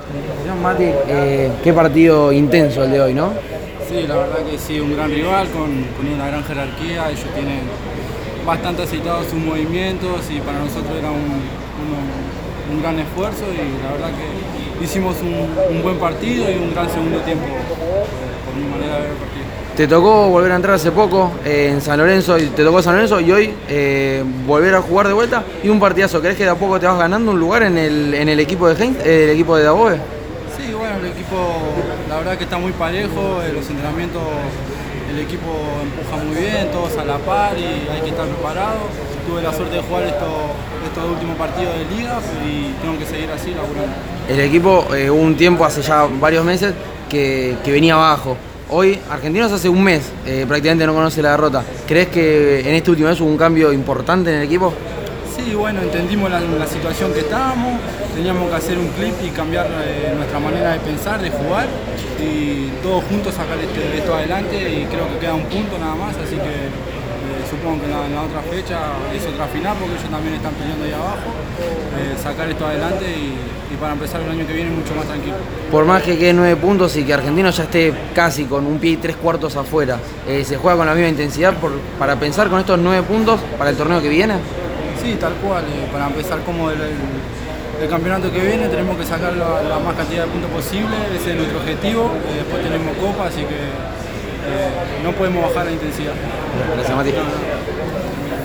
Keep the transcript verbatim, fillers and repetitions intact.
Mati, eh, qué partido intenso el de hoy, ¿no? Sí, la verdad que sí, un gran rival con, con una gran jerarquía. Ellos tienen bastante aceitados sus movimientos y para nosotros era un, un, un gran esfuerzo y la verdad que hicimos un, un buen partido y un gran segundo tiempo eh, por mi manera de ver el partido. Te tocó volver a entrar hace poco eh, en San Lorenzo, y te tocó San Lorenzo y hoy eh, volver a jugar de vuelta y un partidazo. ¿Crees que de a poco te vas ganando un lugar en el, en el equipo de Heinz, eh, el equipo de Daboe? Sí, bueno, el equipo la verdad que está muy parejo, en los entrenamientos el equipo empuja muy bien, todos a la par y hay que estar preparados. Tuve la suerte de jugar estos, estos últimos partidos de liga y tengo que seguir así laburando. El equipo eh, hubo un tiempo, hace ya varios meses, que, que venía abajo. Hoy, Argentinos hace un mes eh, prácticamente no conoce la derrota. ¿Crees que en este último mes hubo un cambio importante en el equipo? Sí, bueno, entendimos la, la situación que estábamos, teníamos que hacer un clip y cambiar eh, nuestra manera de pensar, de jugar y todos juntos sacar este, esto adelante y creo que queda un punto nada más, así que eh, supongo que en la, en la otra fecha es otra final porque ellos también están peleando ahí abajo, eh, sacar esto adelante y, y para empezar el año que viene mucho más tranquilo. Por más que queden nueve puntos y que Argentinos ya esté casi con un pie y tres cuartos afuera, eh, ¿se juega con la misma intensidad por, para pensar con estos nueve puntos para el torneo que viene? Sí, tal cual. Eh, para empezar como el, el, el campeonato que viene tenemos que sacar la, la más cantidad de puntos posible, ese es nuestro objetivo. Eh, después tenemos Copa, así que eh, no podemos bajar la intensidad. Gracias, Mati. No, no.